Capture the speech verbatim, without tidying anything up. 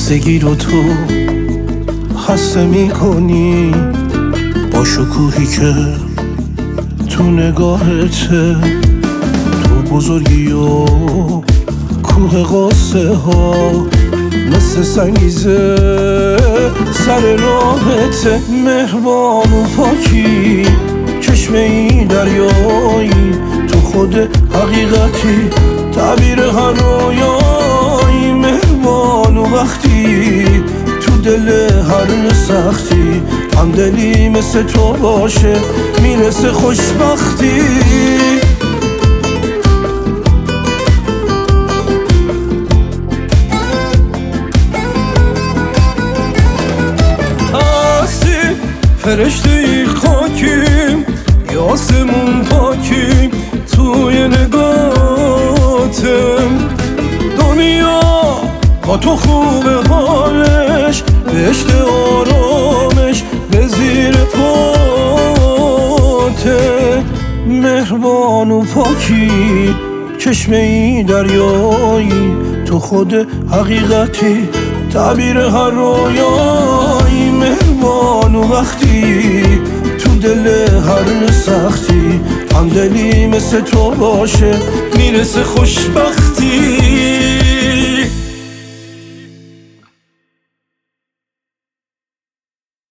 خستگی رو تو خسته میکنی با شکوهی که تو نگاهته، تو بزرگی و کوه قصه ها مثل سنگیزه سر راهته. مهربان و پاکی چشمه ای دریایی، تو خود حقیقتی تعبیر هر رویایی. مهربان و وقتی تو دل هر سختی همدلی مثل تو باشه میرسه خوشبختی. هستی فرشته خاکیم یا آسمون پاکیم توی نگاتم. دنیا با تو خوبه حالش، بهشت آرامش به زیر پاته. مهربان و پاکی چشمه ای دریایی، تو خود حقیقتی تعبیر هر رویایی. مهربان و وقتی تو دل هر سختی همدلی مثل تو باشه میرسه خوشبختی.